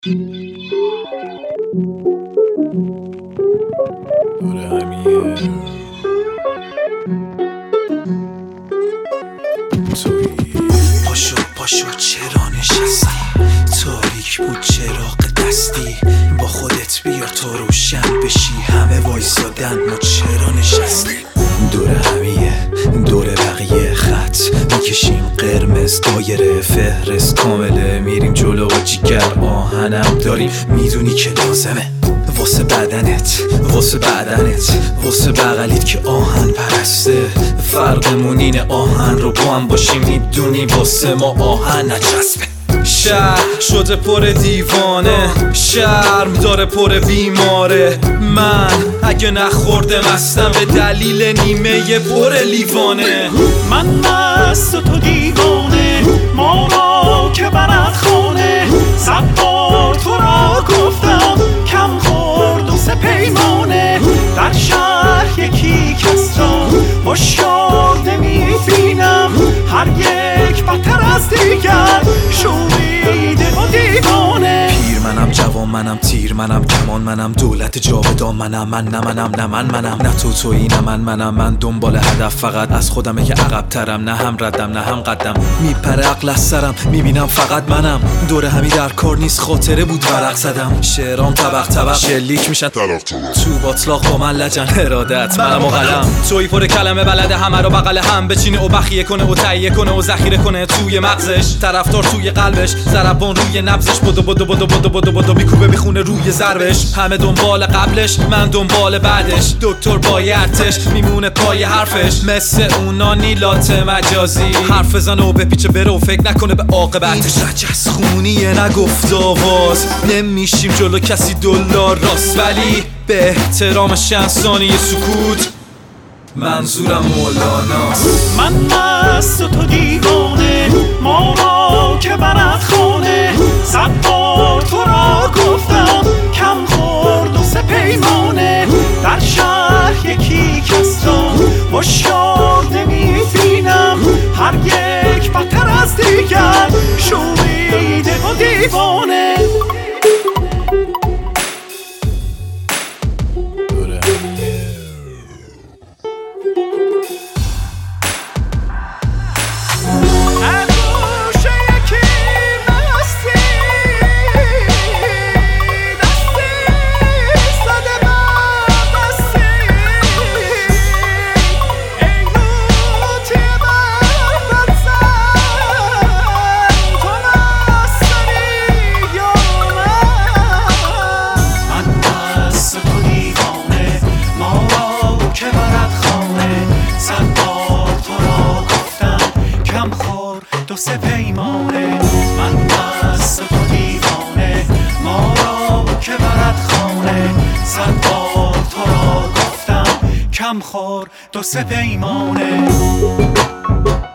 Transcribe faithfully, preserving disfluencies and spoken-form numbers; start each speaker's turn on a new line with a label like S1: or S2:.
S1: دوره همیه توی
S2: پاشو پاشو چرا نشستی؟ تاریک بود چراغ دستی، با خودت بیار تا روشن بشی. همه وایسادن ما چرا نشستیم؟ دوره همیه دوره بقیه خط میکشیم قرمز، دایره فهرست کامله، میریم جلو و جیگر آهنم داریم، میدونی که لازمه واسه بدنت، واسه بدنت، واسه بغلیت که آهن پرسته. فرقمون اینه آهن رو با هم باشیم، میدونی واسه ما آهن نچسبه. شهر شده پر دیوانه، شرم داره پر بیماره. من اگه نخورده مستم به دلیل نیمه پر لیوانه.
S3: من مست و تو دیوانه، ما را که برد خانه. صد بار تو را گفتم کم خورد و سه پیمانه. در شهر یکی کس را هوشیار نمیبینم، هر یک بدتر از دیگر شوریده و دیوانه.
S2: پیر منم، جوان منم، تیر منم، کمان منم، دولت جاودان منم. من نه منم نه من منم، نه تو تویی نه من منم. من دنبال هدف فقط از خودمه که عقب ترم، نه هم ردم نه هم قدم. میپره عقل از سرم، میبینم فقط منم. دوره همی در کار نیست، خاطره بود ورق زدم. شعرام طبق طبق شلیک میشن تو باطلاق با من لجن. ارادت منم و قلم، توی پر کلمه بلده همه رو بغل هم بچینه و بخیه کنه و تهیه کنه و ذخیره کنه توی مغزش. طرفدار توی قلبش، ضربان روی نبضش، بدو بدو بدو بدو بدو بدو میکوبه میخونه روی ضربش. همه دنبال قبلش، من دنبال بعدش. دکتر بایرتش میمونه پای حرفش، مثل اونا نیلات مجازی. حرف بزنه و بپیچه بره و فکر نکنه به عاقبتش. رجس خونیه نگفت آواز، نمیشیم جلو کسی دلار راست، ولی به احترام چند ثانیه سکوت منظورم مولاناست.
S3: من مست و تو دیوانه، ما را که برد خانه. صد بار تو را گفتم کم خورد و سه پیمانه. در شهر یکی کس را هوشیار نمیبینم، هر یک بدتر از دیگر شوریده و دیوانه.
S1: دوره همیه
S3: دو سه پیمانه. من مست تو دیوانه، ما را که برد خانه. صد بار تو را گفتم کم خور دو سه پیمانه.